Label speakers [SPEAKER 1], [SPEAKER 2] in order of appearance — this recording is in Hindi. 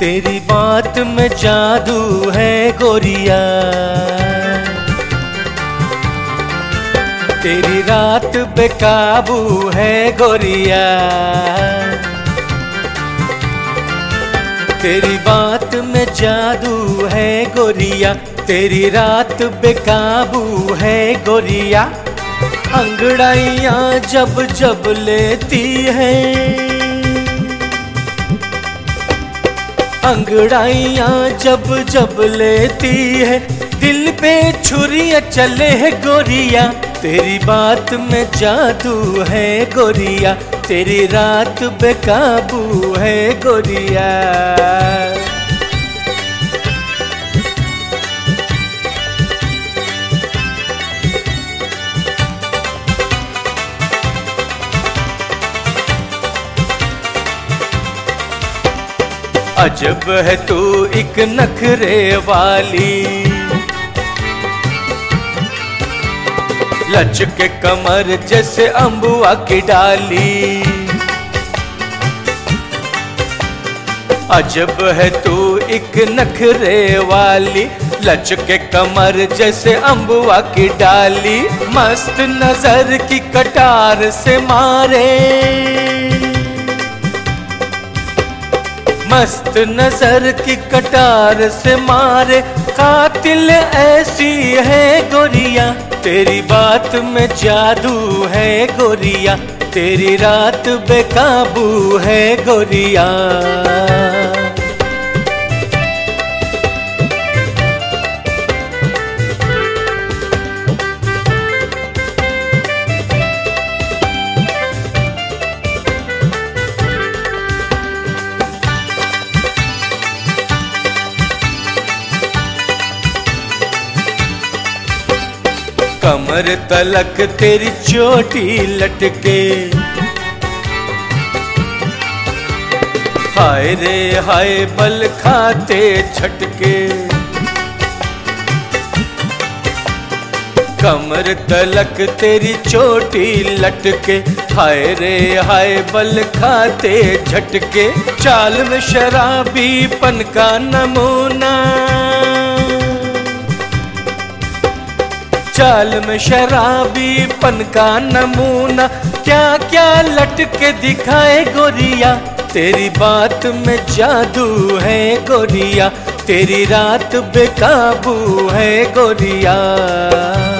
[SPEAKER 1] तेरी बात में जादू है गोरिया। तेरी रात बेकाबू है गोरिया। तेरी बात में जादू है गोरिया। तेरी रात बेकाबू है गोरिया। अंगड़ाइयाँ जब जब लेती है, अंगड़ाइयाँ जब जब लेती है, दिल पे छुरियाँ चले है गोरिया। तेरी बात में जादू है गोरिया। तेरी रात बेकाबू है गोरिया। अजब है तू एक नखरे वाली, लचके कमर जैसे अम्बुआ की डाली। अजब है तू एक नखरे वाली, लचके कमर जैसे अम्बुआ की डाली। मस्त नजर की कटार से मारे, मस्त नजर की कटार से मारे, कातिल ऐसी है गोरिया। तेरी बात में जादू है गोरिया। तेरी रात बेकाबू है गोरिया। कमर तलक तेरी चोटी लटके, हाय रे हाय बल खाते झटके। कमर तलक तेरी चोटी लटके, हाय रे हाय बल खाते झटके। चाल में शराबीपन का नमूना, चाल में शराबीपन का नमूना। क्या क्या लटके दिखाए गोरिया। तेरी बात में जादू है गोरिया। तेरी रात बेकाबू है गोरिया।